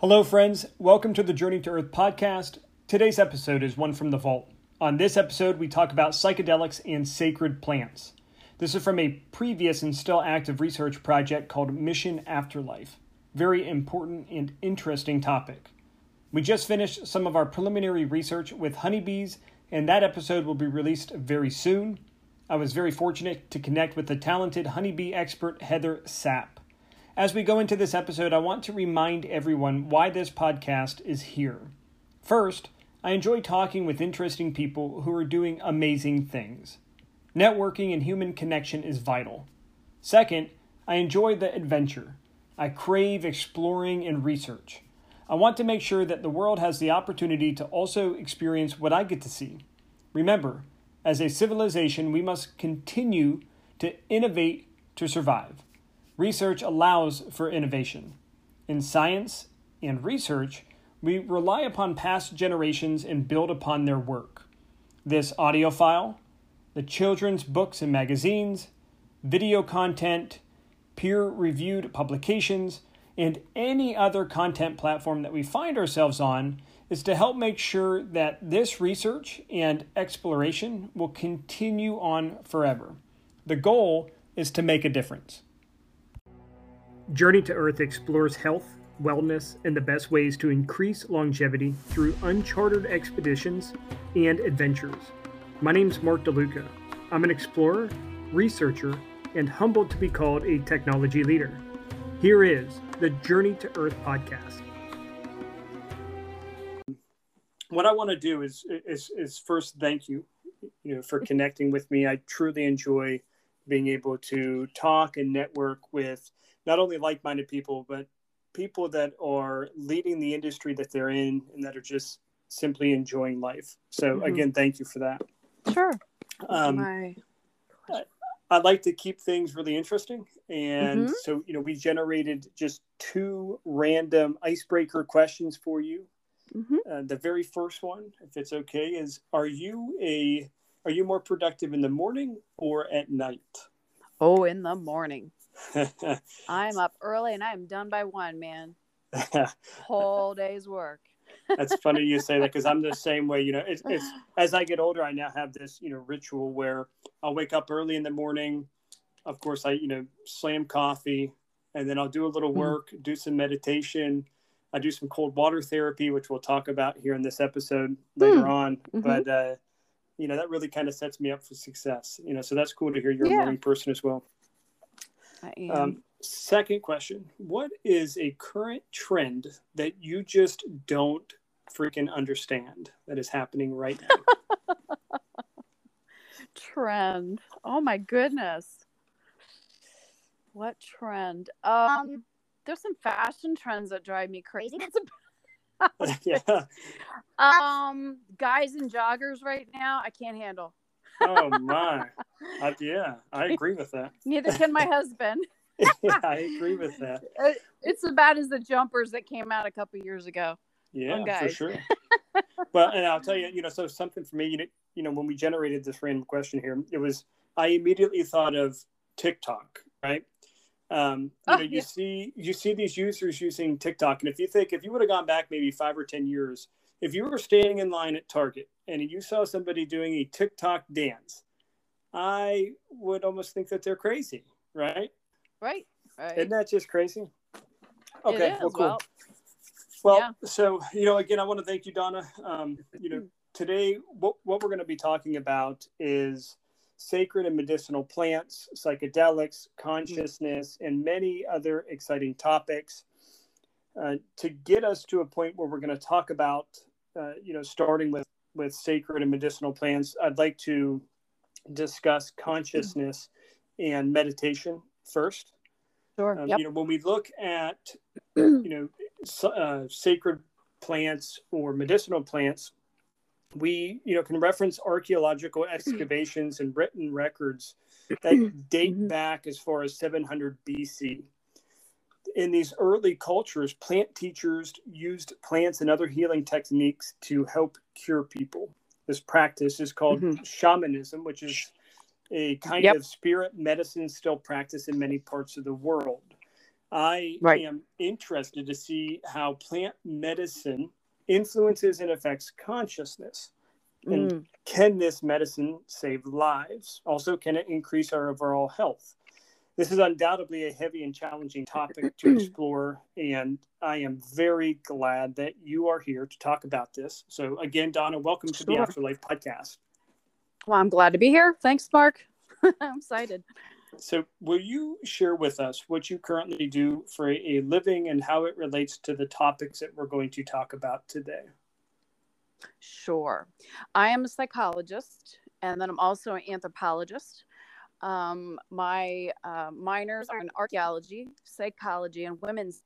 Hello, friends. Welcome to the Journey to Earth podcast. Today's episode is one from the vault. On this episode, we talk about psychedelics and sacred plants. This is from a previous and still active research project called Mission Afterlife. Very important and interesting topic. We just finished some of our preliminary research with honeybees, and that episode will be released very soon. I was very fortunate to connect with the talented honeybee expert Heather Sapp. As we go into this episode, I want to remind everyone why this podcast is here. First, I enjoy talking with interesting people who are doing amazing things. Networking and human connection is vital. Second, I enjoy the adventure. I crave exploring and research. I want to make sure that the world has the opportunity to also experience what I get to see. Remember, as a civilization, we must continue to innovate to survive. Research allows for innovation. In science and research, we rely upon past generations and build upon their work. This audio file, the children's books and magazines, video content, peer-reviewed publications, and any other content platform that we find ourselves on is to help make sure that this research and exploration will continue on forever. The goal is to make a difference. Journey to Earth explores health, wellness, and the best ways to increase longevity through uncharted expeditions and adventures. My name's Mark DeLuca. I'm an explorer, researcher, and humbled to be called a technology leader. Here is the Journey to Earth podcast. What I want to do is first thank you, for connecting with me. I truly enjoy being able to talk and network with not only like-minded people, but people that are leading the industry that they're in and that are just simply enjoying life. So again, thank you for that. Sure. I like to keep things really interesting. And so, we generated just 2 random icebreaker questions for you. The very first one, if it's okay, is are you more productive in the morning or at night? Oh, in the morning. I'm up early and I'm done by 1, man. Whole day's work. That's funny you say that because I'm the same way. It's as I get older, I now have this ritual where I'll wake up early in the morning. Of course, I slam coffee, and then I'll do a little work, do some meditation. I do some cold water therapy, which we'll talk about here in this episode later on. But that really kind of sets me up for success. So that's cool to hear you're a morning person as well. I am. Second question. What is a current trend that you just don't freaking understand that is happening right now? Trend. Oh my goodness. What trend? There's some fashion trends that drive me crazy. Yeah. Guys in joggers right now, I can't handle. Oh my. I agree with that. Neither can my husband. Yeah, I agree with that. It's as bad as the jumpers that came out a couple years ago. Yeah, for sure. But and I'll tell you, so something for me, when we generated this random question here, I immediately thought of TikTok, right? You see these users using TikTok, and if you would have gone back maybe 5 or 10 years, if you were standing in line at Target and you saw somebody doing a TikTok dance, I would almost think that they're crazy, right? Right. Isn't that just crazy? Okay, it is. well, cool. So, again, I want to thank you, Donna. Today, what we're going to be talking about is sacred and medicinal plants, psychedelics, consciousness, and many other exciting topics. To get us to a point where we're going to talk about, starting with sacred and medicinal plants, I'd like to discuss consciousness and meditation first. Sure. When we look at, sacred plants or medicinal plants, we, can reference archaeological excavations and written records that date back as far as 700 BC. In these early cultures, plant teachers used plants and other healing techniques to help cure people. This practice is called shamanism, which is a kind of spirit medicine still practiced in many parts of the world. I Right. am interested to see how plant medicine influences and affects consciousness. And Mm. can this medicine save lives? Also, can it increase our overall health? This is undoubtedly a heavy and challenging topic to explore, and I am very glad that you are here to talk about this. So again, Donna, welcome to the Sure. Afterlife Podcast. Well, I'm glad to be here. Thanks, Mark. I'm excited. So will you share with us what you currently do for a living and how it relates to the topics that we're going to talk about today? Sure. I am a psychologist, and then I'm also an anthropologist. My minors are in archaeology, psychology, and women's.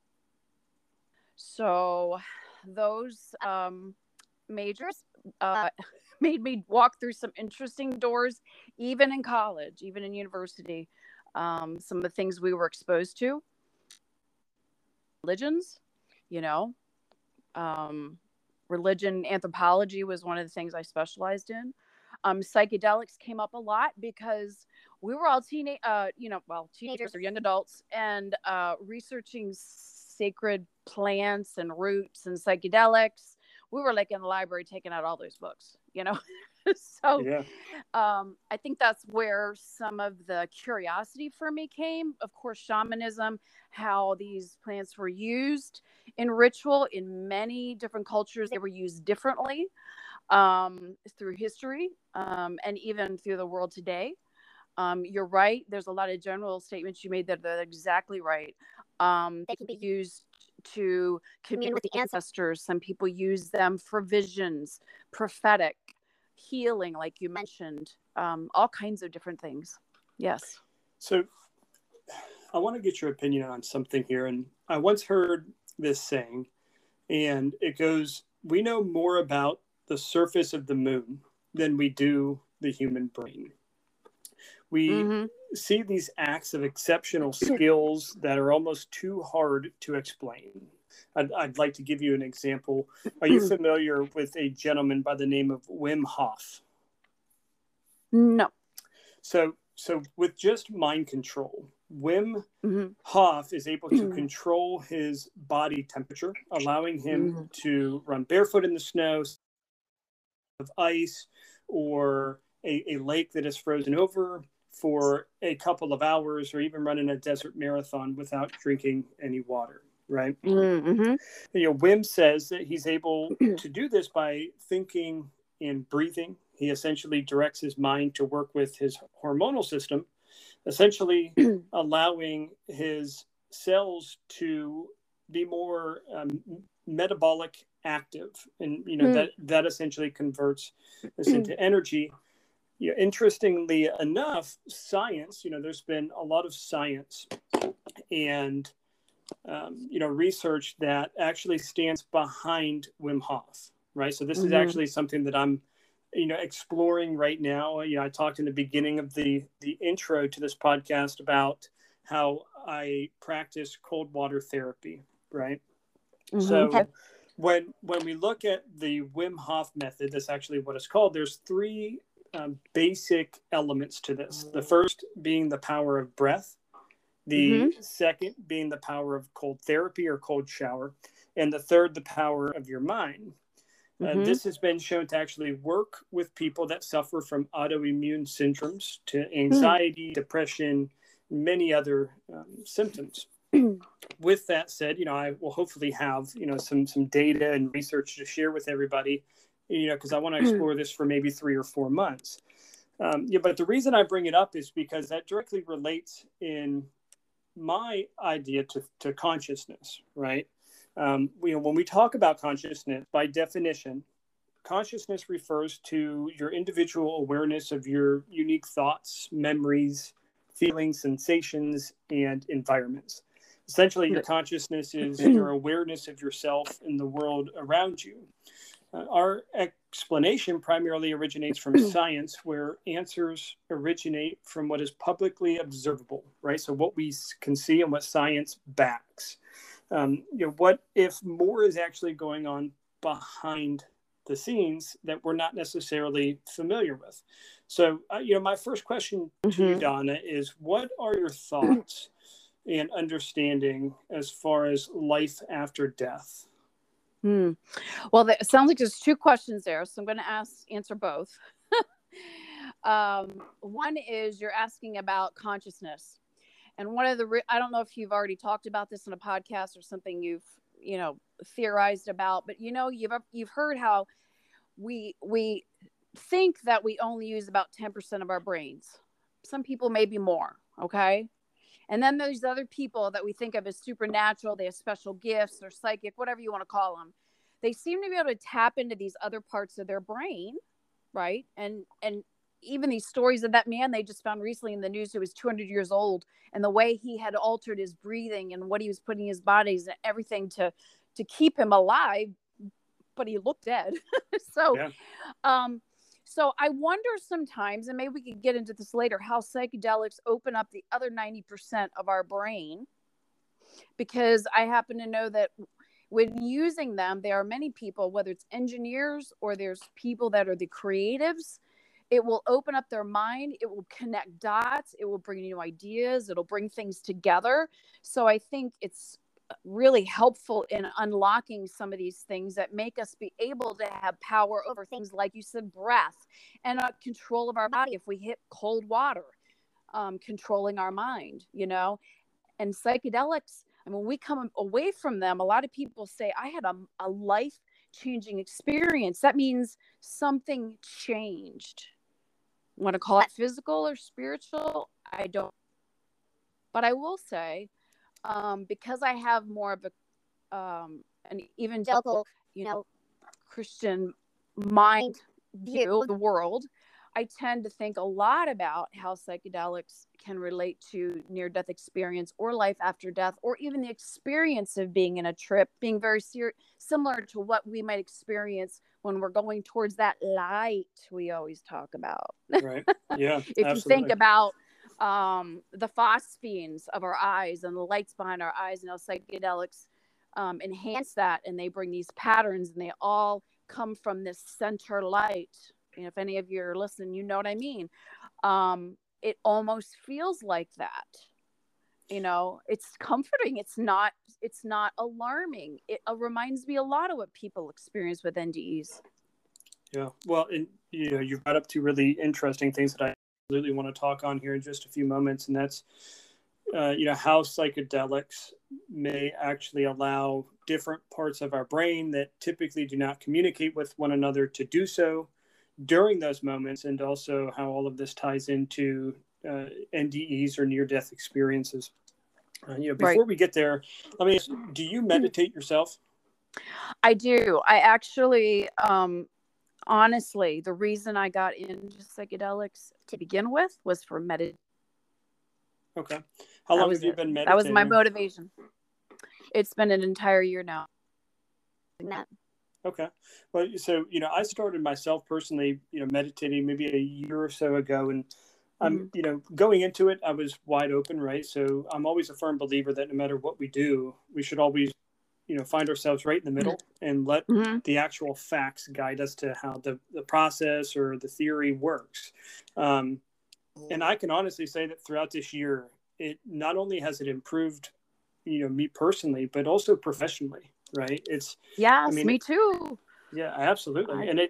So those majors made me walk through some interesting doors, even in college, even in university. Some of the things we were exposed to, religions, you know, religion anthropology was one of the things I specialized in. Psychedelics came up a lot because we were all teenagers or young adults, and researching sacred plants and roots and psychedelics. We were like in the library taking out all those books, you know. So Yeah. I think that's where some of the curiosity for me came. Of course, shamanism, how these plants were used in ritual in many different cultures. They were used differently through history and even through the world today. You're right. There's a lot of general statements you made that are exactly right. They can be used to commune with the ancestors. Some people use them for visions, prophetic, healing, like you mentioned, all kinds of different things. Yes. So I want to get your opinion on something here. And I once heard this saying, and it goes, we know more about the surface of the moon than we do the human brain. We see these acts of exceptional skills that are almost too hard to explain. I'd like to give you an example. Are you familiar with a gentleman by the name of Wim Hof? No. So with just mind control, Wim Hof is able to control his body temperature, allowing him to run barefoot in the snow, of ice, or a lake that is frozen over for a couple of hours, or even running a desert marathon without drinking any water, right? Wim says that he's able to do this by thinking and breathing. He essentially directs his mind to work with his hormonal system, essentially allowing his cells to be more metabolic active. And, that essentially converts this into energy. Interestingly enough, science, there's been a lot of science and, research that actually stands behind Wim Hof, right? So this is actually something that I'm, exploring right now. I talked in the beginning of the intro to this podcast about how I practice cold water therapy, right? So when we look at the Wim Hof method, that's actually what it's called. There's three basic elements to this. The first being the power of breath, the second being the power of cold therapy or cold shower, and the third, the power of your mind. This has been shown to actually work with people that suffer from autoimmune syndromes, to anxiety, depression, many other symptoms. With that said, I will hopefully have, some data and research to share with everybody, because I want to explore this for maybe 3 or 4 months. But the reason I bring it up is because that directly relates in my idea to consciousness, right? When we talk about consciousness, by definition, consciousness refers to your individual awareness of your unique thoughts, memories, feelings, sensations, and environments. Essentially, your consciousness is your awareness of yourself and the world around you. Our explanation primarily originates from science, where answers originate from what is publicly observable, right? So what we can see and what science backs. What if more is actually going on behind the scenes that we're not necessarily familiar with? So, my first question to you, Donna, is what are your thoughts and understanding as far as life after death? Well, it sounds like there's two questions there, so I'm going to answer both. One is you're asking about consciousness, and one of the I don't know if you've already talked about this in a podcast or something you've theorized about, but you've heard how we think that we only use about 10% of our brains. Some people maybe more, okay? And then there's other people that we think of as supernatural. They have special gifts or psychic, whatever you want to call them. They seem to be able to tap into these other parts of their brain, right? And even these stories of that man they just found recently in the news who was 200 years old, and the way he had altered his breathing and what he was putting in his bodies and everything to keep him alive, but he looked dead. So, yeah. So I wonder sometimes, and maybe we could get into this later, how psychedelics open up the other 90% of our brain, because I happen to know that when using them, there are many people, whether it's engineers or there's people that are the creatives, it will open up their mind. It will connect dots. It will bring new ideas. It'll bring things together. So I think it's really helpful in unlocking some of these things that make us be able to have power over things like you said, breath, and control of our body. If we hit cold water, controlling our mind, and psychedelics. I mean, when we come away from them, a lot of people say, I had a life-changing experience. That means something changed. Want to call it physical or spiritual? I don't. But I will say, because I have more of an evangelical, Christian mind view of the world, I tend to think a lot about how psychedelics can relate to near-death experience or life after death, or even the experience of being in a trip, being very similar to what we might experience when we're going towards that light we always talk about. Right. Yeah. If absolutely. You think about the phosphenes of our eyes and the lights behind our eyes, and how psychedelics enhance that, and they bring these patterns, and they all come from this center light. If any of you are listening, you know what I mean. It almost feels like that. It's comforting. It's not alarming. It reminds me a lot of what people experience with NDEs. Yeah. Well, and you brought up two really interesting things that I absolutely want to talk on here in just a few moments, and that's how psychedelics may actually allow different parts of our brain that typically do not communicate with one another to do so during those moments, and also how all of this ties into NDEs or near-death experiences. Before we get there, let me ask, do you meditate yourself? I do. I actually, honestly, the reason I got into psychedelics to begin with was for meditation. Okay. How long have you been meditating? That was my motivation. It's been an entire year now. Okay. Well, so, I started myself personally, meditating maybe a year or so ago, and I'm, going into it, I was wide open, right? So I'm always a firm believer that no matter what we do, we should always, find ourselves right in the middle and let the actual facts guide us to how the process or the theory works. And I can honestly say that throughout this year, it not only has it improved, me personally, but also professionally. Right. Me too. Yeah, absolutely. And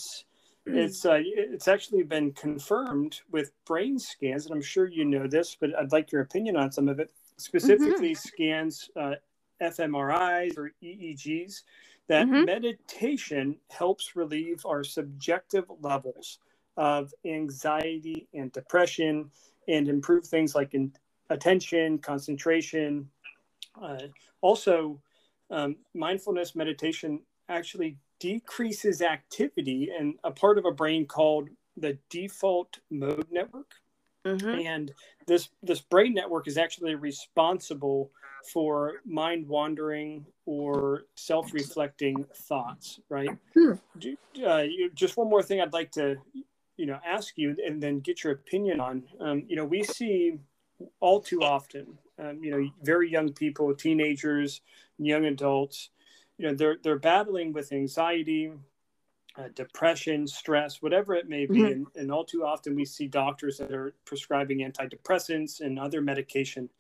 it's actually been confirmed with brain scans, and I'm sure you know this, but I'd like your opinion on some of it, specifically scans, fMRIs or EEGs, that meditation helps relieve our subjective levels of anxiety and depression, and improve things like attention, concentration. Also, mindfulness meditation actually decreases activity in a part of a brain called the default mode network. And this brain network is actually responsible for mind wandering or self-reflecting thoughts, right? Just one more thing I'd like to, ask you and then get your opinion on. We see all too often, very young people, teenagers, young adults, they're battling with anxiety, depression, stress, whatever it may be. And all too often we see doctors that are prescribing antidepressants and other medication.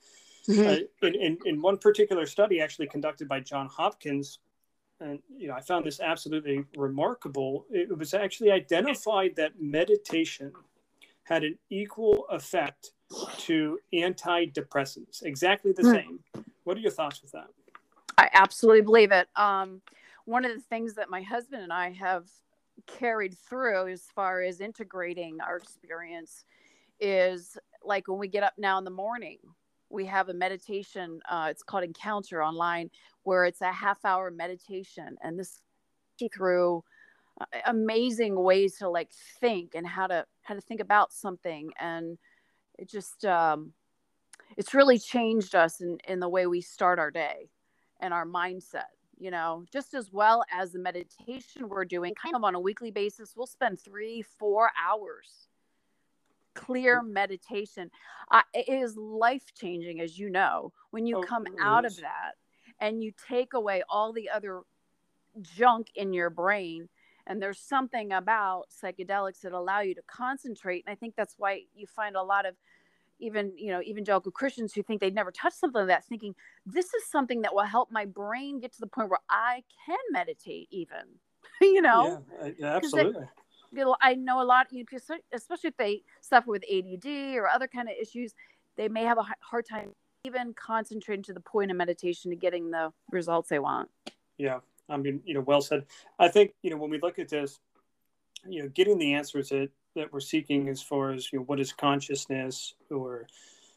Mhm. In one particular study actually conducted by John Hopkins, and I found this absolutely remarkable. It was actually identified that meditation had an equal effect to antidepressants, exactly the same. What are your thoughts with that? I absolutely believe it. One of the things that my husband and I have carried through as far as integrating our experience is like when we get up now in the morning, we have a meditation. It's called Encounter online, where it's a half-hour meditation, and this through amazing ways to like think and how to think about something, and it just it's really changed us in the way we start our day and our mindset, just as well as the meditation we're doing kind of on a weekly basis. We'll spend 3-4 hours clear meditation. It is life changing, as you know, when you come out of that and you take away all the other junk in your brain. And there's something about psychedelics that allow you to concentrate. And I think that's why you find a lot of even, evangelical Christians who think they'd never touch something like that, thinking this is something that will help my brain get to the point where I can meditate even, Yeah, absolutely. I know a lot, especially if they suffer with ADD or other kind of issues, they may have a hard time even concentrating to the point of meditation to getting the results they want. Yeah. I mean, well said. I think, when we look at this, getting the answers that we're seeking as far as, what is consciousness, or,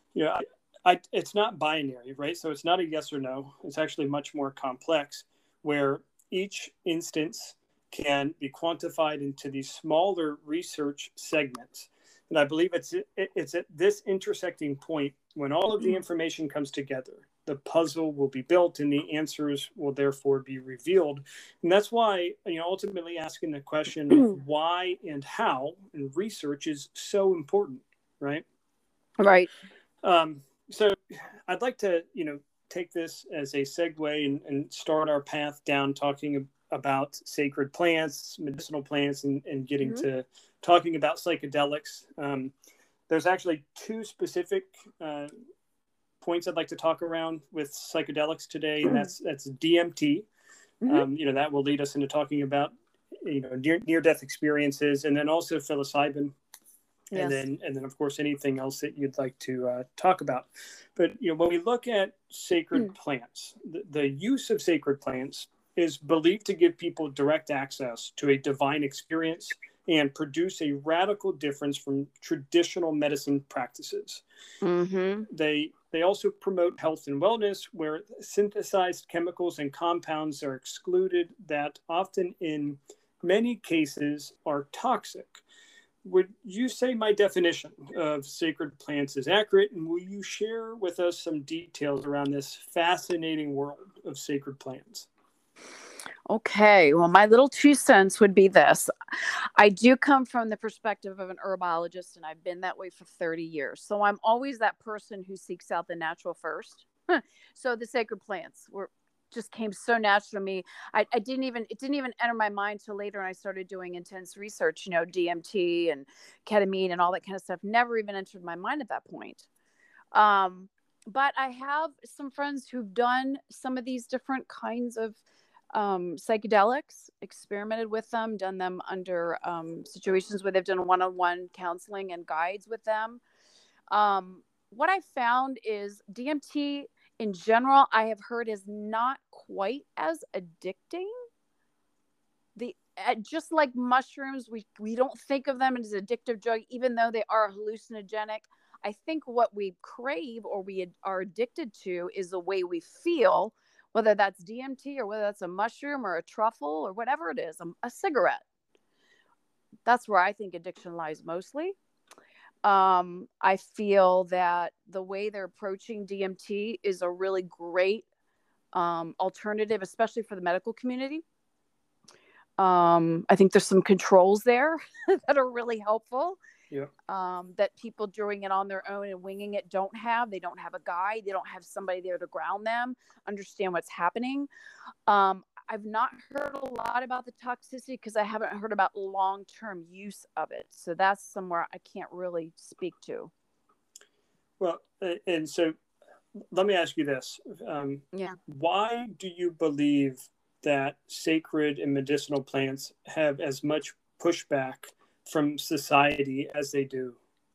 it's not binary, right? So it's not a yes or no. It's actually much more complex, where each instance can be quantified into these smaller research segments. And I believe it's at this intersecting point when all of the information comes together, the puzzle will be built and the answers will therefore be revealed. And that's why, ultimately asking the question of why and how in research is so important, right? Right. So I'd like to, take this as a segue and start our path down talking about sacred plants, medicinal plants, and getting to talking about psychedelics. There's actually two specific points I'd like to talk around with psychedelics today, and that's DMT. That will lead us into talking about near-death experiences, and then also psilocybin. Yes. And then of course anything else that you'd like to talk about. But when we look at sacred plants, the use of sacred plants is believed to give people direct access to a divine experience and produce a radical difference from traditional medicine practices. They also promote health and wellness, where synthesized chemicals and compounds are excluded that often in many cases are toxic. Would you say my definition of sacred plants is accurate? And will you share with us some details around this fascinating world of sacred plants? Okay, well, my little 2 cents would be this. I do come from the perspective of an herbologist, and I've been that way for 30 years. So I'm always that person who seeks out the natural first. So the sacred plants just came so natural to me. It didn't even enter my mind till later when I started doing intense research, DMT and ketamine and all that kind of stuff. Never even entered my mind at that point. But I have some friends who've done some of these different kinds of psychedelics, experimented with them, done them under situations where they've done one-on-one counseling and guides with them. What I found is DMT in general, I have heard, is not quite as addicting. Just like mushrooms, we don't think of them as addictive drug, even though they are hallucinogenic. I think what we crave or we are addicted to is the way we feel, whether that's DMT or whether that's a mushroom or a truffle or whatever it is, a cigarette. That's where I think addiction lies mostly. I feel that the way they're approaching DMT is a really great alternative, especially for the medical community. I think there's some controls there that are really helpful. Yeah. That people doing it on their own and winging it don't have. They don't have a guide. They don't have somebody there to ground them, understand what's happening. I've not heard a lot about the toxicity because I haven't heard about long-term use of it. So that's somewhere I can't really speak to. Well, and so let me ask you this. Yeah. Why do you believe that sacred and medicinal plants have as much pushback from society as they do?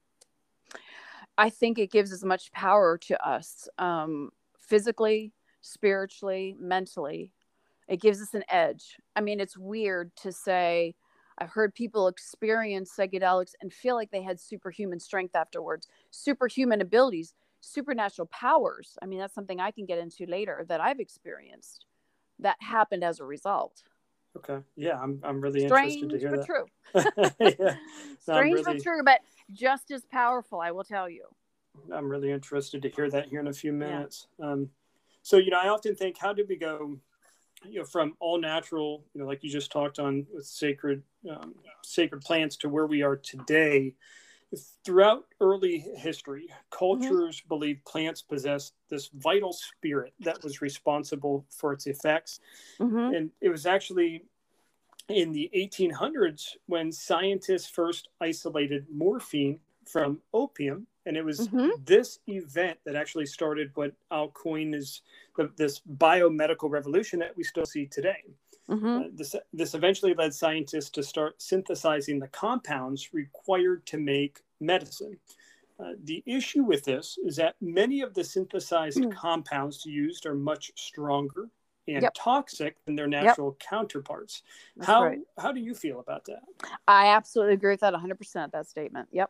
I think it gives as much power to us, physically, spiritually, mentally. It gives us an edge. I mean, it's weird to say, I've heard people experience psychedelics and feel like they had superhuman strength afterwards, superhuman abilities, supernatural powers. I mean, that's something I can get into later that I've experienced that happened as a result. Okay. Yeah, I'm really interested to Strange, hear but that. true. Yeah. No, Strange, but true, but just as powerful, I will tell you. I'm really interested to hear that here in a few Yeah. minutes. So, I often think, how did we go, from all natural, like you just talked on with sacred plants to where we are today? Throughout early history, cultures believed plants possessed this vital spirit that was responsible for its effects. And it was actually in the 1800s when scientists first isolated morphine from opium. And it was this event that actually started what I'll coin as this biomedical revolution that we still see today. This eventually led scientists to start synthesizing the compounds required to make medicine. The issue with this is that many of the synthesized compounds used are much stronger and toxic than their natural counterparts. How do you feel about that? I absolutely agree with that 100%, that statement. Yep.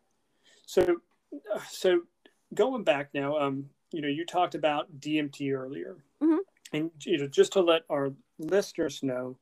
So going back now, you talked about DMT earlier. And just to let our listeners know,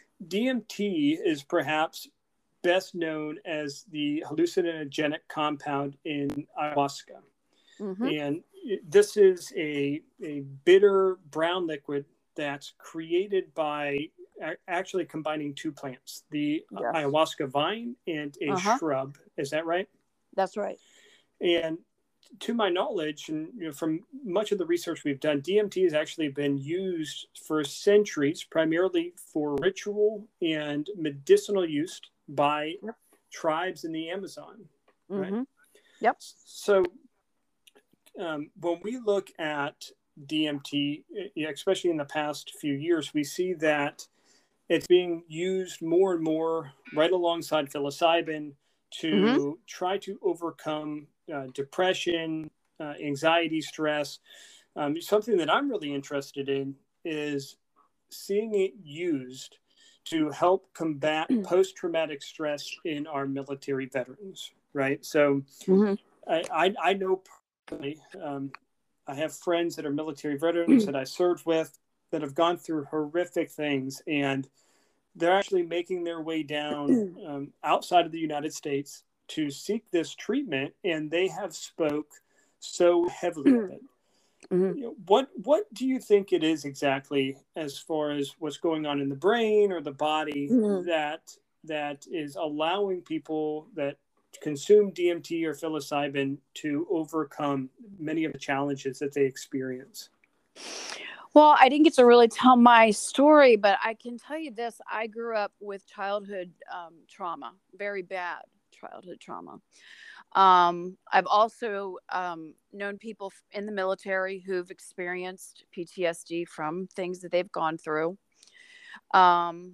DMT is perhaps best known as the hallucinogenic compound in ayahuasca. And this is a bitter brown liquid that's created by actually combining two plants, the ayahuasca vine and a shrub. Is that right? That's right. And to my knowledge, and from much of the research we've done, DMT has actually been used for centuries, primarily for ritual and medicinal use by tribes in the Amazon. Right? Yep. So when we look at DMT, especially in the past few years, we see that it's being used more and more right alongside psilocybin to try to overcome depression, anxiety, stress. Something that I'm really interested in is seeing it used to help combat post-traumatic stress in our military veterans, right? So I know personally, I have friends that are military veterans that I served with that have gone through horrific things, and they're actually making their way down outside of the United States to seek this treatment, and they have spoke so heavily of it. What do you think it is exactly, as far as what's going on in the brain or the body, that is allowing people that consume DMT or psilocybin to overcome many of the challenges that they experience? Well, I didn't get to really tell my story, but I can tell you this. I grew up with childhood trauma, very bad childhood trauma. I've also known people in the military who've experienced PTSD from things that they've gone through. Number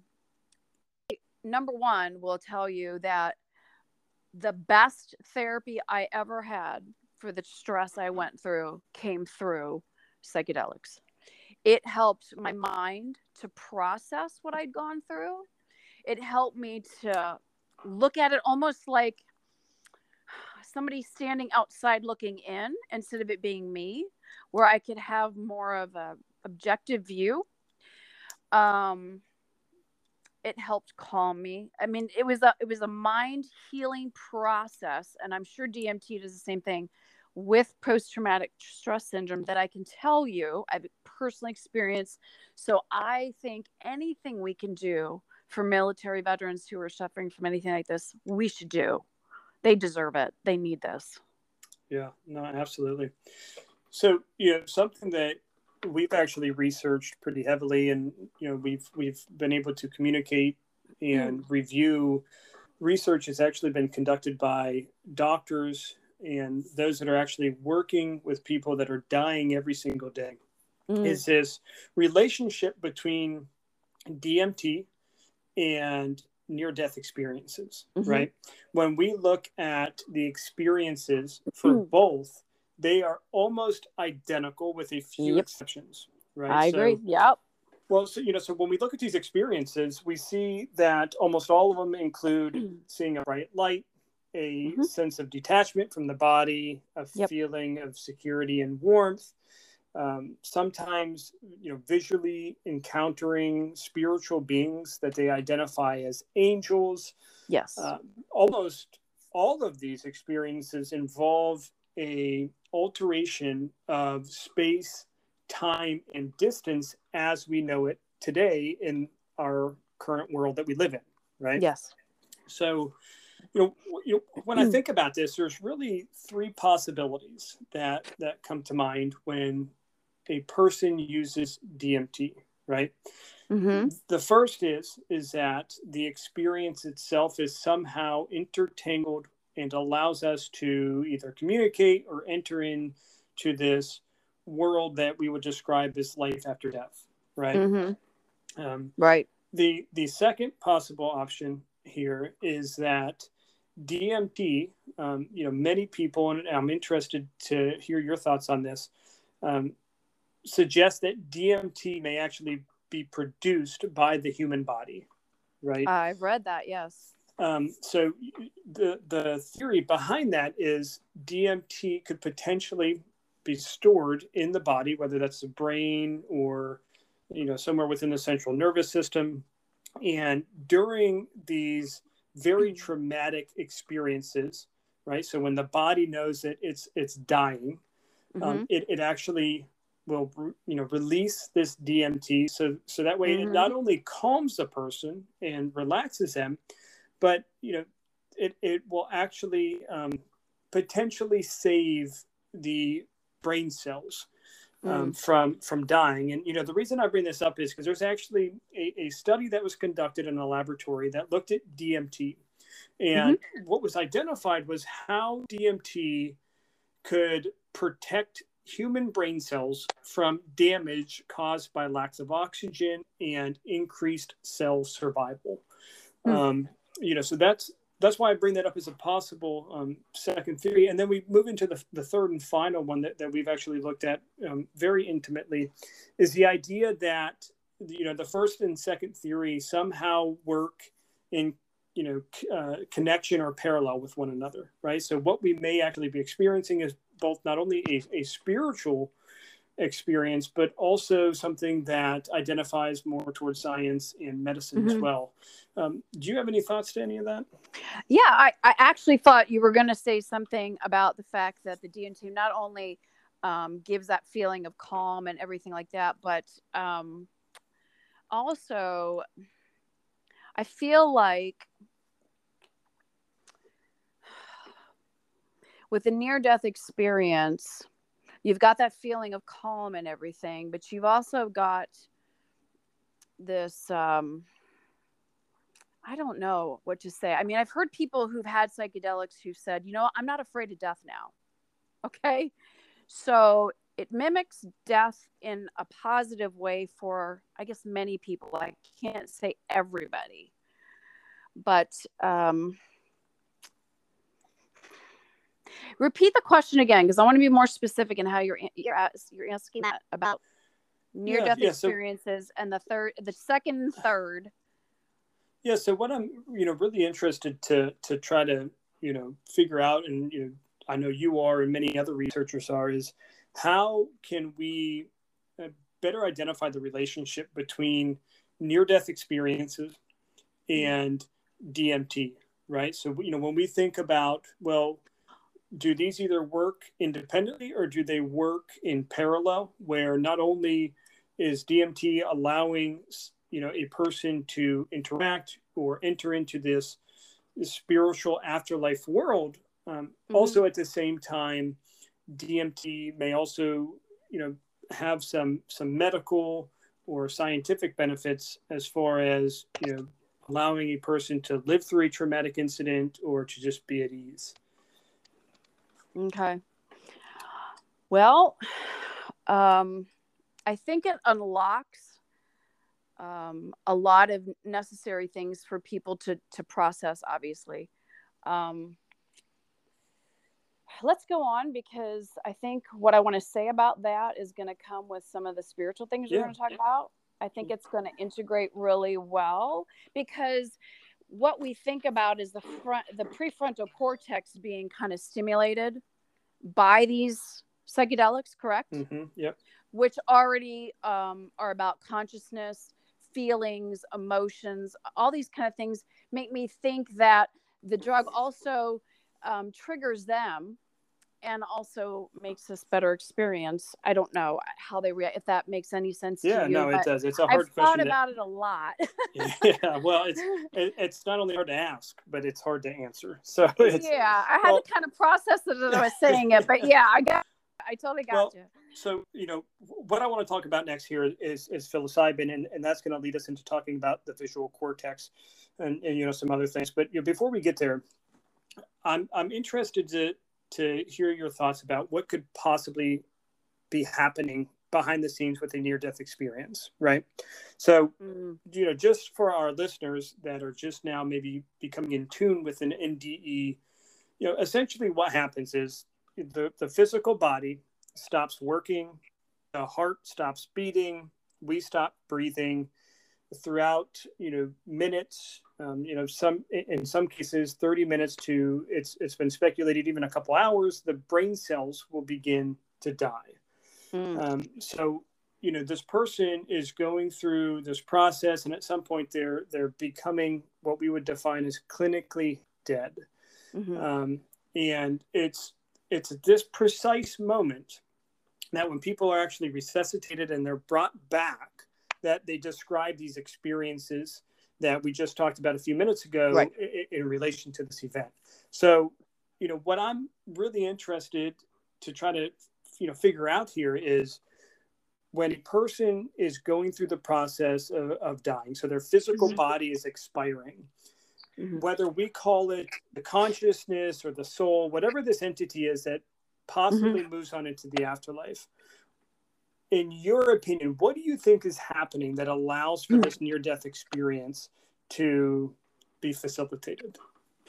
one, will tell you that the best therapy I ever had for the stress I went through came through psychedelics. It helped my mind to process what I'd gone through. It helped me to look at it almost like somebody standing outside looking in, instead of it being me, where I could have more of a objective view. It helped calm me. I mean, it was a mind healing process, and I'm sure DMT does the same thing with post-traumatic stress syndrome that I can tell you I've personally experienced. So I think anything we can do for military veterans who are suffering from anything like this, we should do. They deserve it. They need this. Yeah, no, absolutely. So, something that we've actually researched pretty heavily, and we've been able to communicate and review research has actually been conducted by doctors and those that are actually working with people that are dying every single day is this relationship between DMT and near-death experiences, right? When we look at the experiences for both, they are almost identical with a few exceptions, right? I agree. Yep. Well, so, so when we look at these experiences, we see that almost all of them include seeing a bright light, a sense of detachment from the body, a feeling of security and warmth. Sometimes, visually encountering spiritual beings that they identify as angels. Yes. Almost all of these experiences involve a alteration of space, time, and distance as we know it today in our current world that we live in, right? Yes. So, when I think about this, there's really three possibilities that come to mind when a person uses DMT, right? The first is that the experience itself is somehow intertangled and allows us to either communicate or enter into this world that we would describe as life after death, right? Right. The second possible option here is that DMT, many people, and I'm interested to hear your thoughts on this, suggest that DMT may actually be produced by the human body, right? I've read that, yes. So the theory behind that is DMT could potentially be stored in the body, whether that's the brain or somewhere within the central nervous system. And during these very traumatic experiences, right? So when the body knows that it's dying, it actually will release this DMT, so that way it not only calms the person and relaxes them, but it will actually potentially save the brain cells from dying. And the reason I bring this up is because there's actually a study that was conducted in a laboratory that looked at DMT, and what was identified was how DMT could protect human brain cells from damage caused by lacks of oxygen and increased cell survival. So that's why I bring that up as a possible second theory. And then we move into the third and final one that we've actually looked at very intimately, is the idea that the first and second theory somehow work in connection or parallel with one another, right? So what we may actually be experiencing is both not only a spiritual experience, but also something that identifies more towards science and medicine as well. Do you have any thoughts to any of that? Yeah, I actually thought you were going to say something about the fact that the DMT not only gives that feeling of calm and everything like that, but also I feel like with the near-death experience, you've got that feeling of calm and everything, but you've also got this, I don't know what to say. I mean, I've heard people who've had psychedelics who said, I'm not afraid of death now. Okay. So it mimics death in a positive way for, I guess, many people. I can't say everybody, but, repeat the question again, because I want to be more specific in how you're asking that about near-death experiences and the second and third. Yeah. So what I'm, really interested to try to, figure out, and, I know you are and many other researchers are, is how can we better identify the relationship between near-death experiences and DMT, right? So, when we think about, well, do these either work independently or do they work in parallel, where not only is DMT allowing, a person to interact or enter into this spiritual afterlife world, also at the same time, DMT may also, have some medical or scientific benefits as far as, allowing a person to live through a traumatic incident or to just be at ease. Okay. Well, I think it unlocks a lot of necessary things for people to process, obviously. Let's go on, because I think what I want to say about that is going to come with some of the spiritual things we're going to talk about. I think it's going to integrate really well, because what we think about is the prefrontal cortex being kind of stimulated by these psychedelics, correct? Mm-hmm. Yep. Which already are about consciousness, feelings, emotions, all these kind of things make me think that the drug also triggers them and also makes us better experience. I don't know how they react, if that makes any sense to you. Yeah, no, it does. It's a hard I've question. Thought about it a lot. Yeah, well, it's not only hard to ask, but it's hard to answer. So I had to kind of process it as I was saying it, but yeah, I totally got you. So, what I want to talk about next here is psilocybin, and that's going to lead us into talking about the visual cortex and some other things. But before we get there, I'm interested to hear your thoughts about what could possibly be happening behind the scenes with a near-death experience, right? So, just for our listeners that are just now maybe becoming in tune with an NDE, essentially what happens is the physical body stops working, the heart stops beating, we stop breathing throughout, minutes, in some cases 30 minutes to it's been speculated even a couple hours, the brain cells will begin to die. So, this person is going through this process, and at some point they're becoming what we would define as clinically dead. And it's this precise moment that when people are actually resuscitated and they're brought back, that they describe these experiences that we just talked about a few minutes ago, right, in relation to this event. So, what I'm really interested to try to, figure out here is when a person is going through the process of dying, so their physical body is expiring, whether we call it the consciousness or the soul, whatever this entity is that possibly moves on into the afterlife. In your opinion, what do you think is happening that allows for this near-death experience to be facilitated?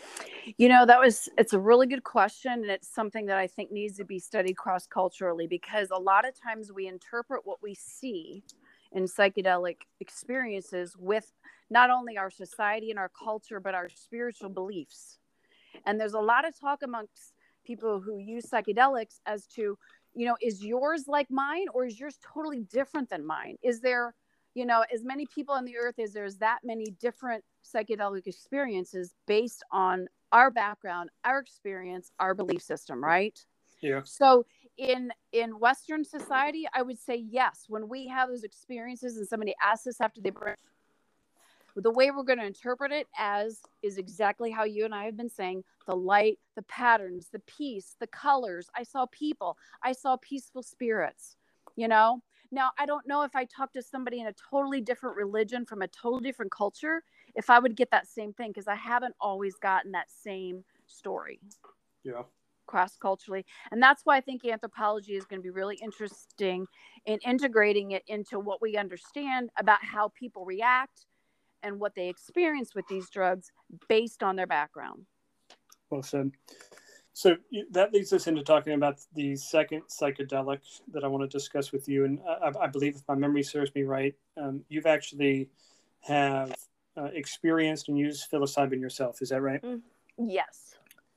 It's a really good question. And it's something that I think needs to be studied cross-culturally, because a lot of times we interpret what we see in psychedelic experiences with not only our society and our culture, but our spiritual beliefs. And there's a lot of talk amongst people who use psychedelics as to, is yours like mine, or is yours totally different than mine? Is there, as many people on the earth as there's that many different psychedelic experiences based on our background, our experience, our belief system, right? Yeah. So in Western society, I would say yes. When we have those experiences and somebody asks us after they burn, the way we're going to interpret it as is exactly how you and I have been saying: the light, the patterns, the peace, the colors. I saw people. I saw peaceful spirits, Now, I don't know if I talk to somebody in a totally different religion from a totally different culture, if I would get that same thing, because I haven't always gotten that same story. Yeah. Cross-culturally. And that's why I think anthropology is going to be really interesting in integrating it into what we understand about how people react and what they experience with these drugs based on their background. Well said. So that leads us into talking about the second psychedelic that I want to discuss with you. And I believe, if my memory serves me right, you've actually have experienced and used psilocybin yourself. Is that right? Yes.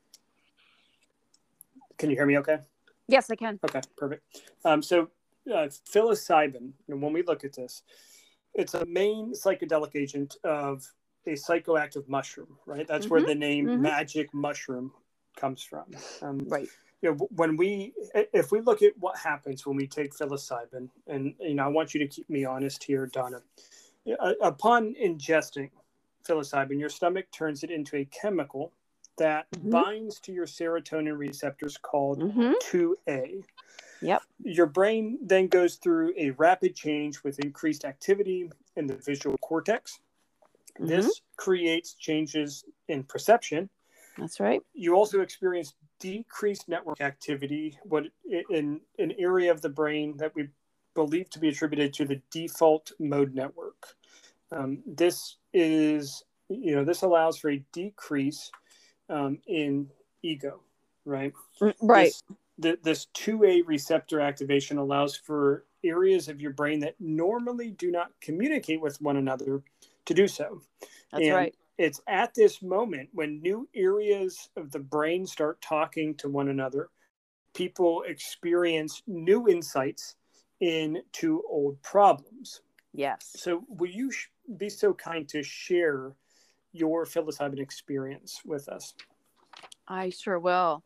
Can you hear me okay? Yes, I can. Okay, perfect. So psilocybin, when we look at this, it's a main psychedelic agent of a psychoactive mushroom, right? That's where the name magic mushroom comes from. Right. If we look at what happens when we take psilocybin, and I want you to keep me honest here, Donna. Upon ingesting psilocybin, your stomach turns it into a chemical that binds to your serotonin receptors called 2A. Yep. Your brain then goes through a rapid change with increased activity in the visual cortex. This creates changes in perception. That's right. You also experience decreased network activity, what in an area of the brain that we believe to be attributed to the default mode network. This is, this allows for a decrease in ego, right? Right. This 2A receptor activation allows for areas of your brain that normally do not communicate with one another to do so. That's right. It's at this moment when new areas of the brain start talking to one another, people experience new insights into old problems. Yes. So will you be so kind to share your psilocybin experience with us? I sure will.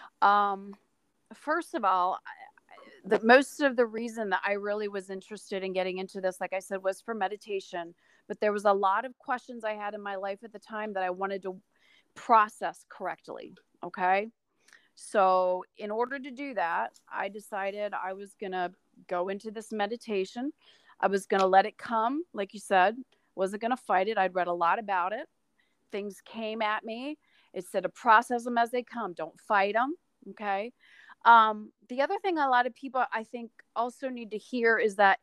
First of all, most of the reason that I really was interested in getting into this, like I said, was for meditation. But there was a lot of questions I had in my life at the time that I wanted to process correctly. Okay. So in order to do that, I decided I was going to go into this meditation. I was going to let it come. Like you said, wasn't going to fight it. I'd read a lot about it. Things came at me. It said to process them as they come. Don't fight them. Okay. The other thing a lot of people, I think, also need to hear is that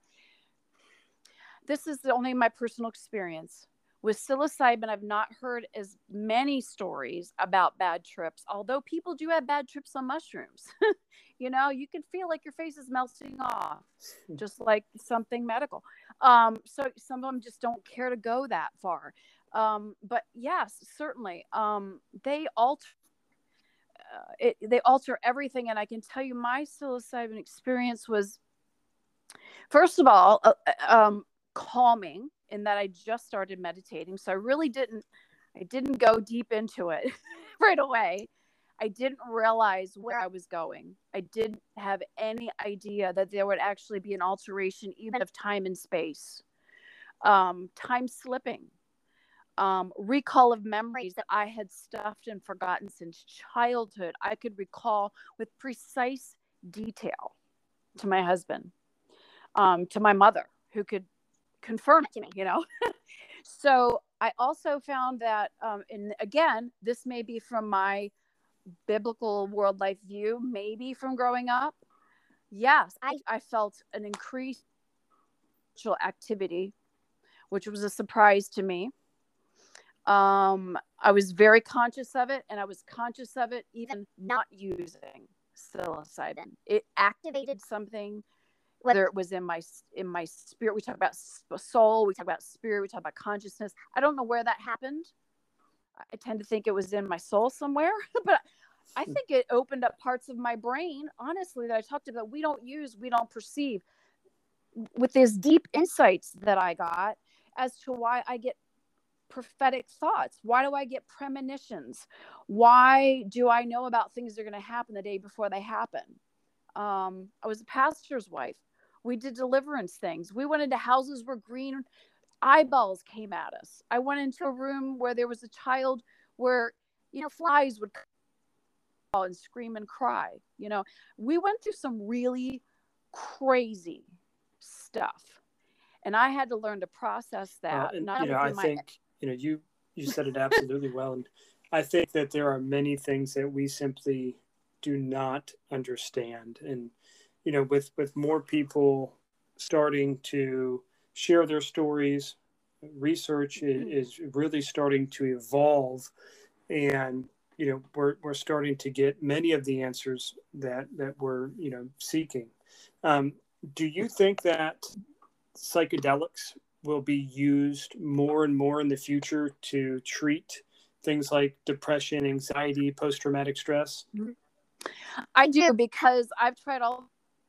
this is only my personal experience. With psilocybin, I've not heard as many stories about bad trips, although people do have bad trips on mushrooms. You can feel like your face is melting off, just like something medical. So some of them just don't care to go that far. But yes, certainly, they alter. They alter everything. And I can tell you my psilocybin experience was, first of all, calming in that I just started meditating. So I didn't go deep into it right away. I didn't realize where I was going. I didn't have any idea that there would actually be an alteration, even of time and space, time slipping. Recall of memories that I had stuffed and forgotten since childhood. I could recall with precise detail to my husband, to my mother, who could confirm it to me, So I also found that, and again, this may be from my biblical world life view, maybe from growing up. Yes, I felt an increased sexual activity, which was a surprise to me. I was very conscious of it, and I was conscious of it even not using psilocybin. It activated something, whether it was in my spirit. We talk about soul, we talk about spirit, we talk about consciousness. I don't know where that happened. I tend to think it was in my soul somewhere, but I think it opened up parts of my brain, honestly, that I talked about we don't use, we don't perceive, with these deep insights that I got as to why I get prophetic thoughts. Why do I get premonitions? Why do I know about things that are going to happen the day before they happen? I was a pastor's wife. We did deliverance things. We went into houses where green eyeballs came at us. I went into a room where there was a child where, flies would come and scream and cry. We went through some really crazy stuff. And I had to learn to process that. I think, you said it absolutely well. And I think that there are many things that we simply do not understand. And, with more people starting to share their stories, research is really starting to evolve. And, we're starting to get many of the answers that we're, seeking. Do you think that psychedelics will be used more and more in the future to treat things like depression, anxiety, post-traumatic stress? I do, because I've tried all.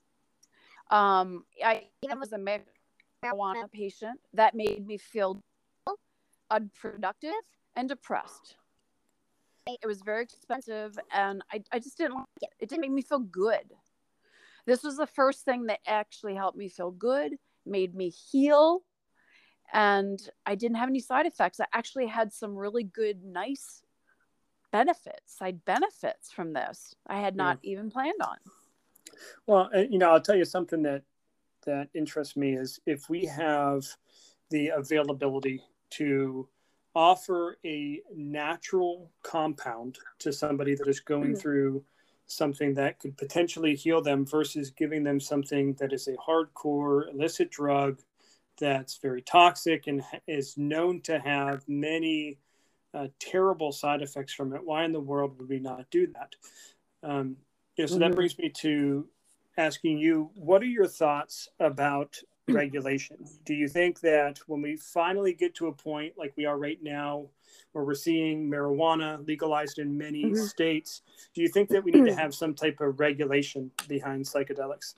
I even was a marijuana patient that made me feel unproductive and depressed. It was very expensive, and I just didn't like it. It didn't make me feel good. This was the first thing that actually helped me feel good, made me heal, and I didn't have any side effects. I actually had some really good, nice side benefits from this I had not even planned on. Well, I'll tell you something that interests me is if we have the availability to offer a natural compound to somebody that is going through something that could potentially heal them versus giving them something that is a hardcore illicit drug that's very toxic and is known to have many terrible side effects from it. Why in the world would we not do that? So that brings me to asking you, what are your thoughts about regulation? Do you think that when we finally get to a point like we are right now, where we're seeing marijuana legalized in many states, do you think that we need to have some type of regulation behind psychedelics?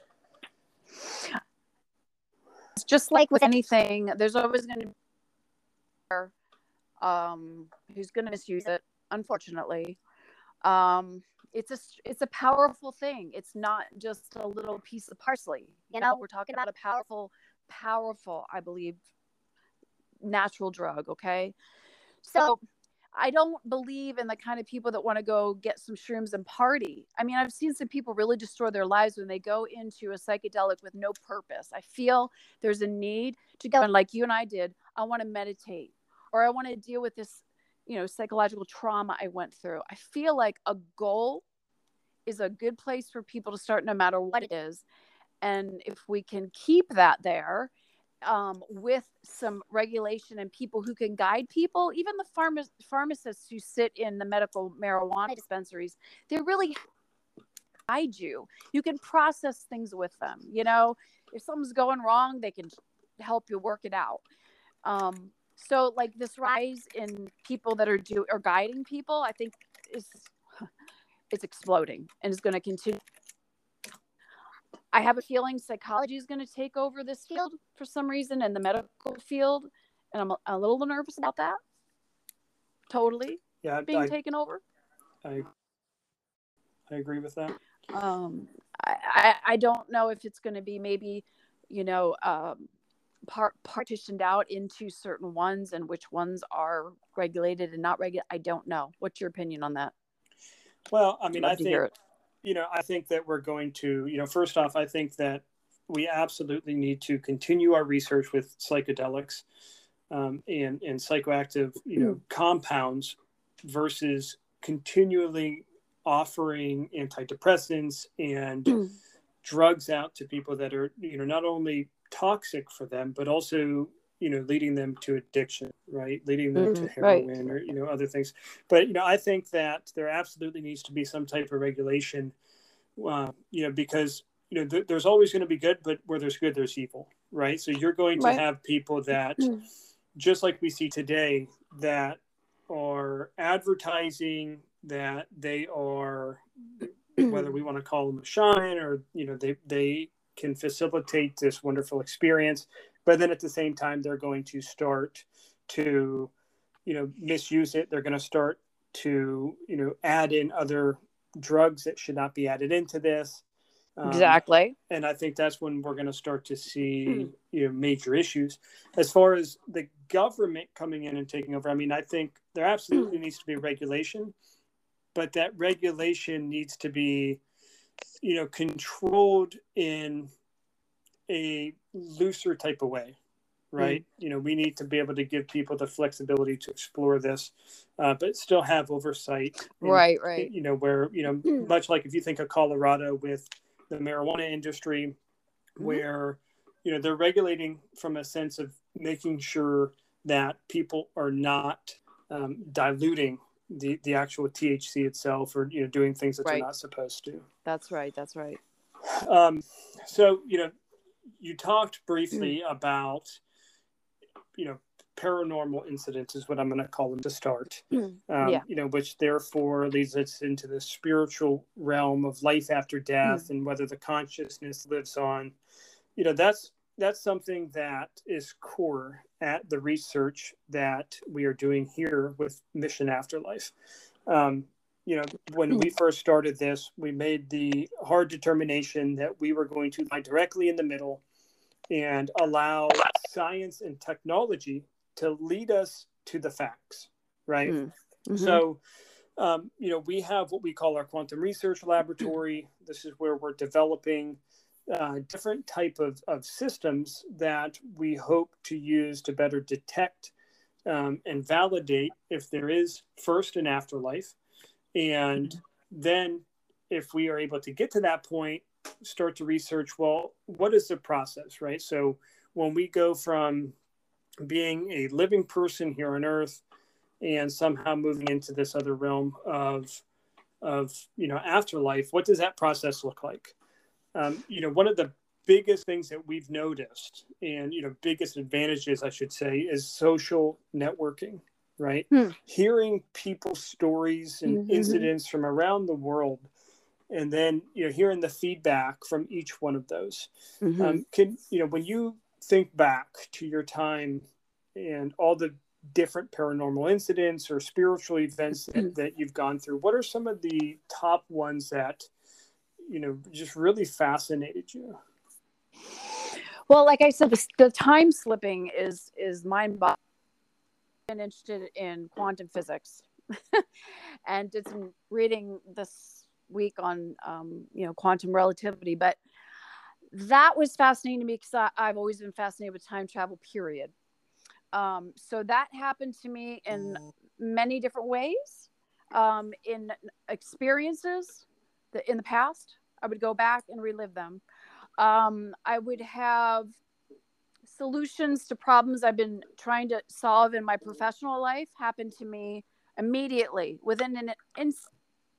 It's just like with anything, there's always going to be who's going to misuse it, unfortunately. It's a powerful thing. It's not just a little piece of parsley. We're talking about a powerful, I believe, natural drug. Okay. So I don't believe in the kind of people that want to go get some shrooms and party. I mean, I've seen some people really destroy their lives when they go into a psychedelic with no purpose. I feel there's a need to go, and like you and I did, I want to meditate, or I want to deal with this, psychological trauma I went through. I feel like a goal is a good place for people to start, no matter what it is. And if we can keep that there, with some regulation and people who can guide people, even the pharmacists who sit in the medical marijuana dispensaries, they really guide you. You can process things with them. If something's going wrong, they can help you work it out. So like this rise in people that are guiding people, I think it's exploding and is going to continue. I have a feeling psychology is going to take over this field for some reason, and the medical field, and I'm a little nervous about that. Totally, being taken over. I agree with that. I don't know if it's going to be maybe, partitioned out into certain ones, and which ones are regulated and not regulated. I don't know. What's your opinion on that? Well, I mean, I think that we're going to, first off, I think that we absolutely need to continue our research with psychedelics and psychoactive, compounds versus continually offering antidepressants and drugs out to people that are, not only toxic for them, but also, leading them to addiction, right? Leading them to heroin or, other things. But, I think that there absolutely needs to be some type of regulation, because, there's always going to be good, but where there's good, there's evil, right? So you're going to have people that, just like we see today, that are advertising that they are, whether we want to call them a shaman or, they can facilitate this wonderful experience. But then at the same time, they're going to start to, misuse it. They're going to start to, add in other drugs that should not be added into this. Exactly. And I think that's when we're going to start to see, major issues. As far as the government coming in and taking over, I mean, I think there absolutely needs to be regulation, but that regulation needs to be, controlled in a looser type of way, right? We need to be able to give people the flexibility to explore this, but still have oversight. Right. Where, much like if you think of Colorado with the marijuana industry, where, they're regulating from a sense of making sure that people are not diluting the actual THC itself, or, doing things that they're not supposed to. That's right. So, you talked briefly about, paranormal incidents is what I'm going to call them to start, which therefore leads us into the spiritual realm of life after death and whether the consciousness lives on. That's something that is core at the research that we are doing here with Mission Afterlife. When we first started this, we made the hard determination that we were going to lie directly in the middle and allow science and technology to lead us to the facts, right? So, we have what we call our quantum research laboratory. This is where we're developing different type of systems that we hope to use to better detect and validate if there is first an afterlife. And then if we are able to get to that point, start to research, well, what is the process, right? So when we go from being a living person here on earth and somehow moving into this other realm of afterlife, what does that process look like? One of the biggest things that we've noticed, and biggest advantages, I should say, is social networking, right? Hearing people's stories and incidents from around the world, and then hearing the feedback from each one of those. When you think back to your time and all the different paranormal incidents or spiritual events that you've gone through, what are some of the top ones that just really fascinated you? Well, like I said, the time slipping is mind-boggling. I've been interested in quantum physics and did some reading this week on quantum relativity, but that was fascinating to me because I've always been fascinated with time travel, period. So that happened to me in many different ways. In experiences in the past, I would go back and relive them. I would have solutions to problems I've been trying to solve in my professional life happen to me immediately within an instant.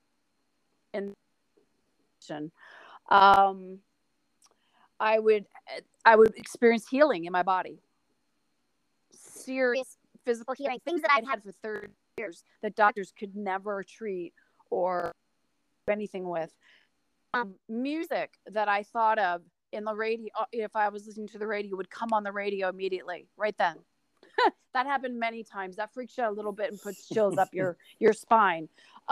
I would experience healing in my body. Serious physical healing, things that I'd had for 30 years that doctors could never treat or do anything with. Music that I thought of in the radio, if I was listening to the radio, would come on the radio immediately, right then. That happened many times. That freaks you out a little bit and puts chills up your spine.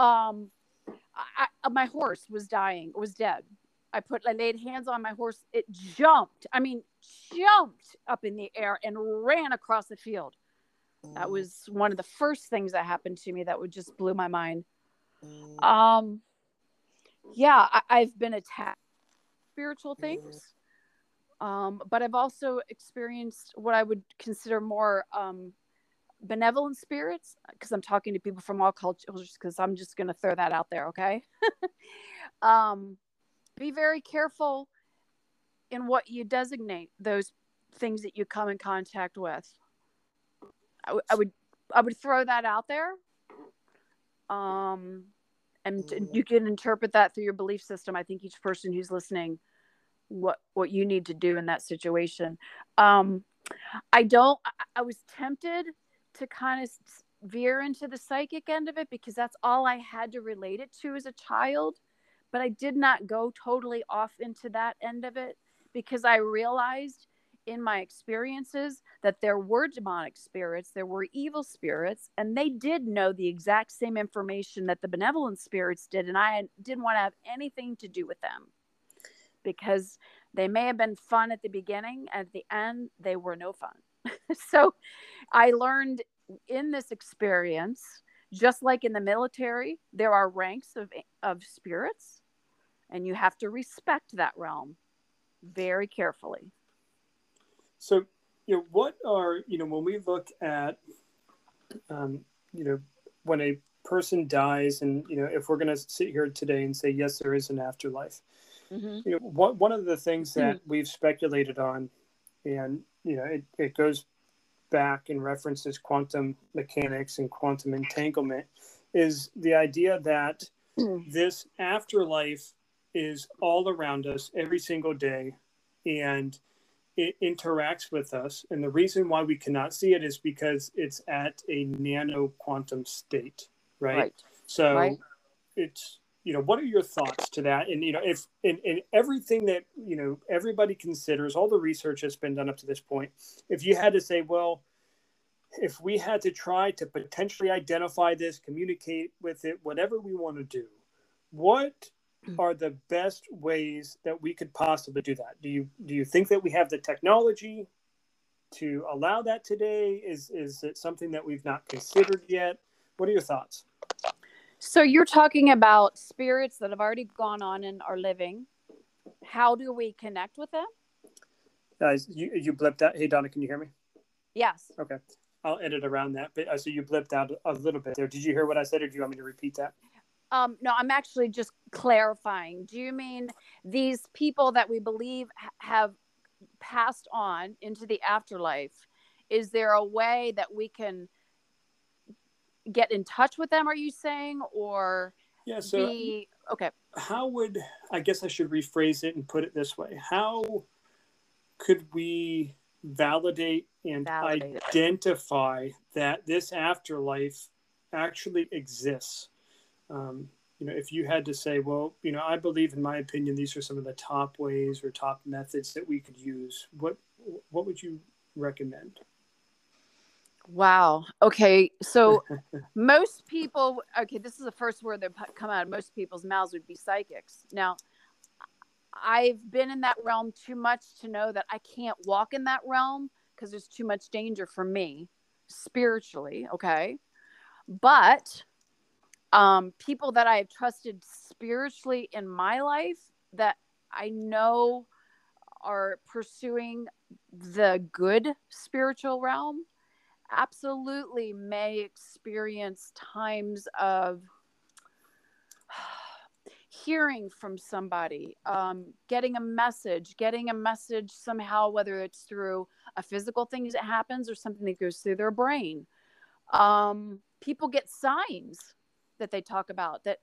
My horse was dying, was dead. I laid hands on my horse. It jumped up in the air and ran across the field. That was one of the first things that happened to me that would just blew my mind. I've been attacked with spiritual things. But I've also experienced what I would consider more benevolent spirits, because I'm talking to people from all cultures, because I'm just going to throw that out there, okay? Be very careful in what you designate those things that you come in contact with. I would throw that out there. And you can interpret that through your belief system. I think each person who's listening, what you need to do in that situation. I was tempted to kind of veer into the psychic end of it because that's all I had to relate it to as a child. But I did not go totally off into that end of it because I realized in my experiences that there were demonic spirits, there were evil spirits, and they did know the exact same information that the benevolent spirits did. And I didn't want to have anything to do with them because they may have been fun at the beginning. At the end, they were no fun. So I learned in this experience, just like in the military, there are ranks of spirits, and you have to respect that realm very carefully. So, what are, when we look at, when a person dies and, if we're going to sit here today and say, yes, there is an afterlife, one of the things that we've speculated on, and, it goes back and references quantum mechanics and quantum entanglement, is the idea that this afterlife is all around us every single day, and it interacts with us. And the reason why we cannot see it is because it's at a nano quantum state, right? So it's, what are your thoughts to that? And, if in everything that, everybody considers, all the research that's been done up to this point, if you had to say, well, if we had to try to potentially identify this, communicate with it, whatever we want to do, what are the best ways that we could possibly do that? Do you think that we have the technology to allow that today? Is it something that we've not considered yet? What are your thoughts? So you're talking about spirits that have already gone on and are living. How do we connect with them? Guys, you blipped out. Hey, Donna, can you hear me? Yes. Okay. I'll edit around that. But so you blipped out a little bit there. Did you hear what I said, or do you want me to repeat that? No, I'm actually just clarifying. Do you mean these people that we believe have passed on into the afterlife? Is there a way that we can get in touch with them? Are you saying, or yeah? So okay? How would, I guess I should rephrase it and put it this way: how could we validate and identify that this afterlife actually exists? If you had to say, well, I believe, in my opinion, these are some of the top ways or top methods that we could use. What would you recommend? Wow. Okay. So most people, okay, this is the first word that come out of most people's mouths would be psychics. Now, I've been in that realm too much to know that I can't walk in that realm because there's too much danger for me spiritually. Okay. But people that I have trusted spiritually in my life that I know are pursuing the good spiritual realm absolutely may experience times of hearing from somebody, getting a message somehow, whether it's through a physical thing that happens or something that goes through their brain. People get signs that they talk about that,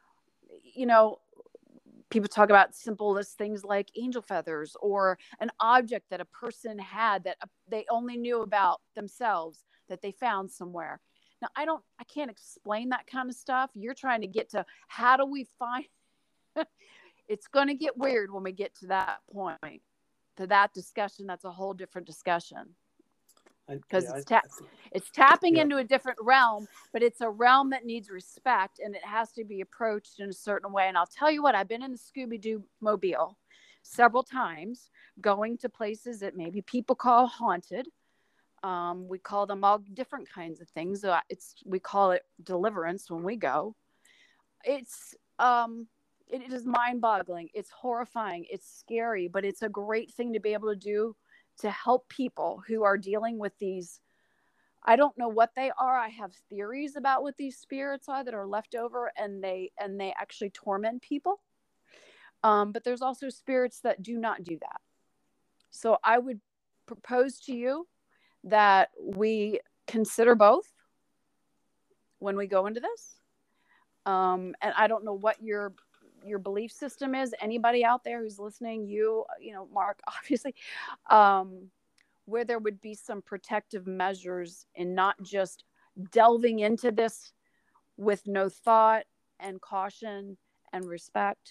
people talk about simplest things like angel feathers or an object that a person had that they only knew about themselves that they found somewhere. Now, I can't explain that kind of stuff. You're trying to get to how do we find, it's going to get weird when we get to that point, to that discussion. That's a whole different discussion. Because it's tapping into a different realm, but it's a realm that needs respect and it has to be approached in a certain way. And I'll tell you what, I've been in the Scooby-Doo mobile several times, going to places that maybe people call haunted. We call them all different kinds of things. We call it deliverance when we go. It is mind-boggling. It's horrifying. It's scary, but it's a great thing to be able to do to help people who are dealing with these. I don't know what they are. I have theories about what these spirits are that are left over and they actually torment people. But there's also spirits that do not do that. So I would propose to you that we consider both when we go into this. And I don't know what your belief system is. Anybody out there who's listening, Mark, obviously, where there would be some protective measures in not just delving into this with no thought and caution and respect,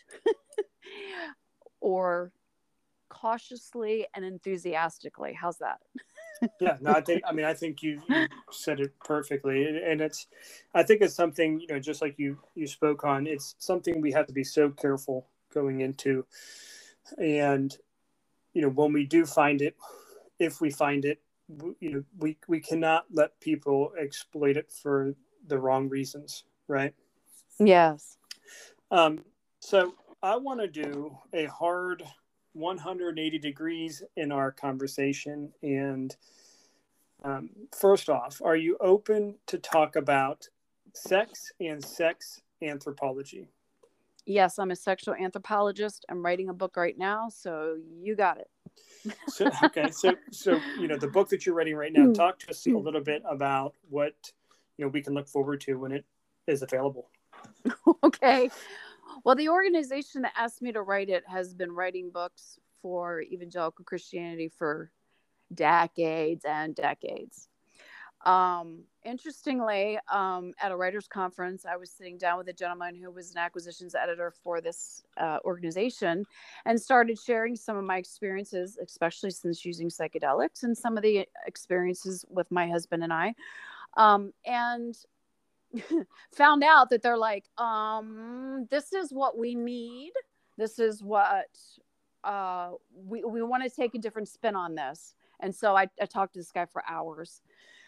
or cautiously and enthusiastically. How's that? Yeah, no, I think you said it perfectly. And I think it's something, just like you spoke on, it's something we have to be so careful going into. And, when we do find it, if we find it, we cannot let people exploit it for the wrong reasons. Right. Yes. So I want to do a hard 180 degrees in our conversation. And first off, are you open to talk about sex and sex anthropology? Yes, I'm a sexual anthropologist. I'm writing a book right now, so you got it. So the book that you're writing right now, talk to us a little bit about what we can look forward to when it is available. Okay. Well, the organization that asked me to write it has been writing books for evangelical Christianity for decades and decades. Interestingly, at a writers' conference, I was sitting down with a gentleman who was an acquisitions editor for this organization and started sharing some of my experiences, especially since using psychedelics, and some of the experiences with my husband and I. And found out that they're like, this is what we need. This is what we want to take a different spin on this. And so I talked to this guy for hours.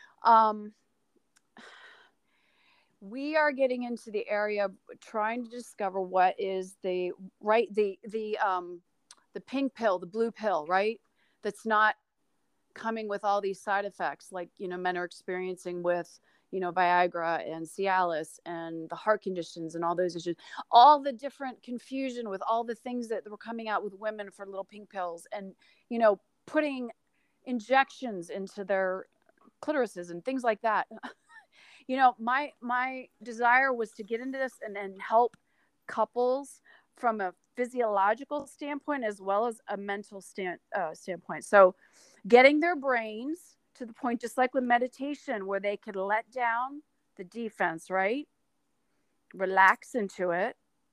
We are getting into the area of trying to discover what is the pink pill, the blue pill, right? That's not coming with all these side effects, like, men are experiencing with, Viagra and Cialis and the heart conditions and all those issues, all the different confusion with all the things that were coming out with women for little pink pills and, putting injections into their clitorises and things like that. My desire was to get into this and help couples from a physiological standpoint as well as a mental standpoint. So getting their brains to the point, just like with meditation, where they could let down the defense, right? Relax into it.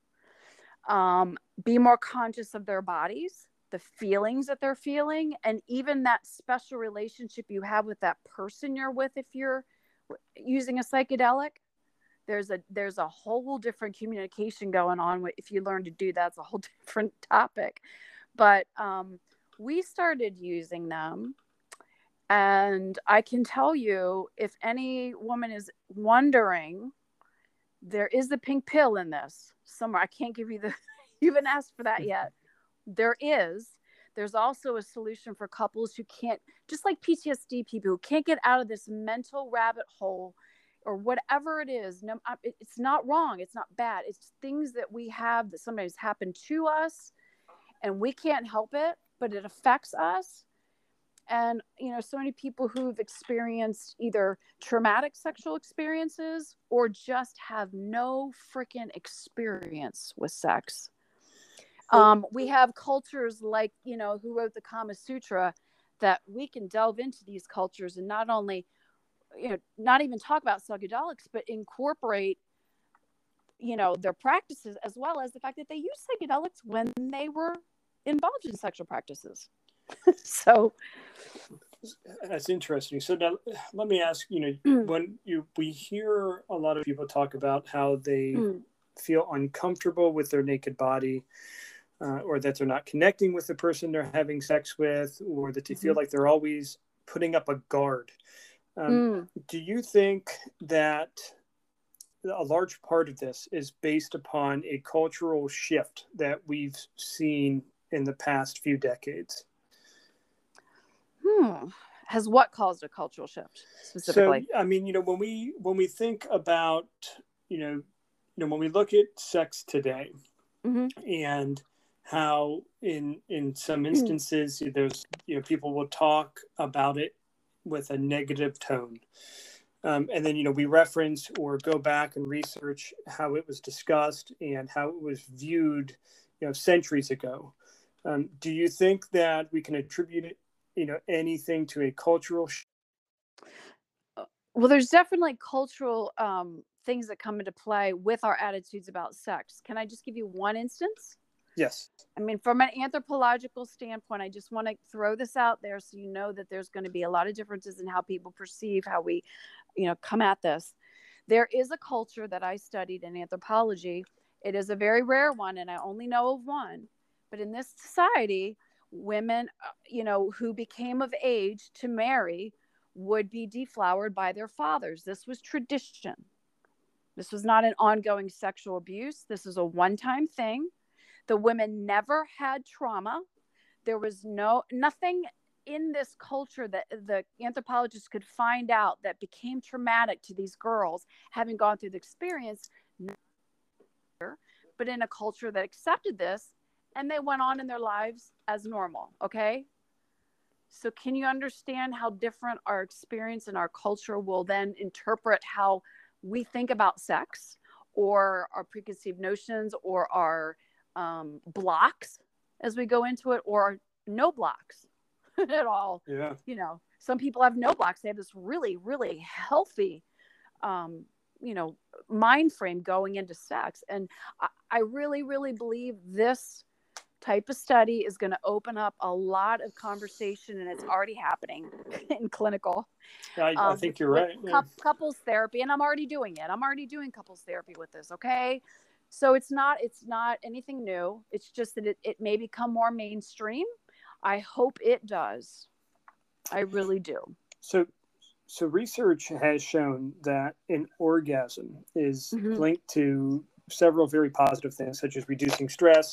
Be more conscious of their bodies, the feelings that they're feeling, and even that special relationship you have with that person you're with. If you're using a psychedelic, there's a whole different communication going on. If you learn to do that, it's a whole different topic. But we started using them. And I can tell you, if any woman is wondering, there is a pink pill in this somewhere. I can't give you you haven't asked for that yet. There's also a solution for couples who can't, just like PTSD people who can't get out of this mental rabbit hole or whatever it is. No, it's not wrong. It's not bad. It's things that we have that sometimes happen to us and we can't help it, but it affects us. And, so many people who've experienced either traumatic sexual experiences or just have no freaking experience with sex. We have cultures like, who wrote the Kama Sutra, that we can delve into these cultures and not only, not even talk about psychedelics, but incorporate, their practices, as well as the fact that they use psychedelics when they were involved in sexual practices. So that's interesting. So now let me ask, when we hear a lot of people talk about how they feel uncomfortable with their naked body, or that they're not connecting with the person they're having sex with, or that they feel like they're always putting up a guard. Do you think that a large part of this is based upon a cultural shift that we've seen in the past few decades? Has what caused a cultural shift specifically? So, I mean, when we think about, when we look at sex today, and how in some instances there's, people will talk about it with a negative tone. And then, we reference or go back and research how it was discussed and how it was viewed, centuries ago. Do you think that we can attribute it, anything to a cultural Well, there's definitely cultural things that come into play with our attitudes about sex. Can I just give you one instance? Yes. I mean, from an anthropological standpoint, I just want to throw this out there so you know that there's going to be a lot of differences in how people perceive how we, come at this. There is a culture that I studied in anthropology. It is a very rare one, and I only know of one. But in this society, women, who became of age to marry would be deflowered by their fathers. This was tradition. This was not an ongoing sexual abuse. This is a one-time thing. The women never had trauma. There was nothing in this culture that the anthropologists could find out that became traumatic to these girls having gone through the experience, but in a culture that accepted this, and they went on in their lives as normal. Okay. So can you understand how different our experience and our culture will then interpret how we think about sex, or our preconceived notions, or our blocks as we go into it, or no blocks at all? Yeah. Some people have no blocks. They have this really, really healthy, mind frame going into sex. And I really, really believe this type of study is going to open up a lot of conversation, and it's already happening in clinical. I think you're right. Yeah. Couples therapy, and I'm already doing it. I'm already doing couples therapy with this. Okay. So it's not anything new. It's just that it may become more mainstream. I hope it does. I really do. So research has shown that an orgasm is linked to several very positive things, such as reducing stress,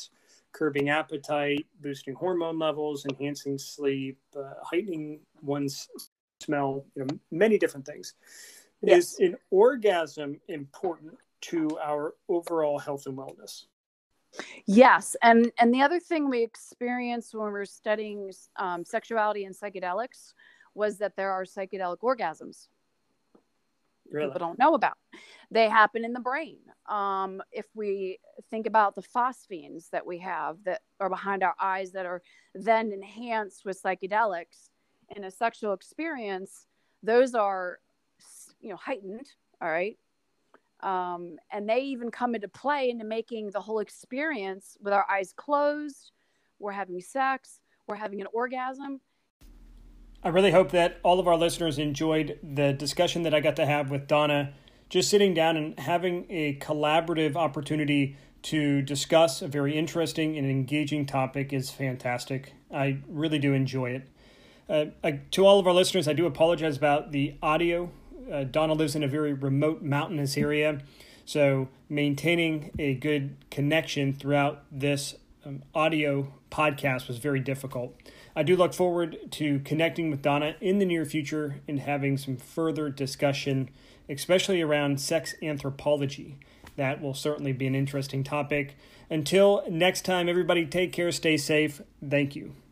curbing appetite, boosting hormone levels, enhancing sleep, heightening one's smell, many different things. Yes. Is an orgasm important to our overall health and wellness? Yes, and the other thing we experienced when we were studying sexuality and psychedelics was that there are psychedelic orgasms. Really? People don't know about. They happen in the brain. If we think about the phosphenes that we have that are behind our eyes that are then enhanced with psychedelics in a sexual experience, those are, heightened. All right. And they even come into play into making the whole experience with our eyes closed. We're having sex. We're having an orgasm. I really hope that all of our listeners enjoyed the discussion that I got to have with Donna. Just sitting down and having a collaborative opportunity to discuss a very interesting and engaging topic is fantastic. I really do enjoy it. To all of our listeners, I do apologize about the audio. Donna lives in a very remote mountainous area, so maintaining a good connection throughout this audio podcast was very difficult. I do look forward to connecting with Donna in the near future and having some further discussion, especially around sex anthropology. That will certainly be an interesting topic. Until next time, everybody, take care, stay safe. Thank you.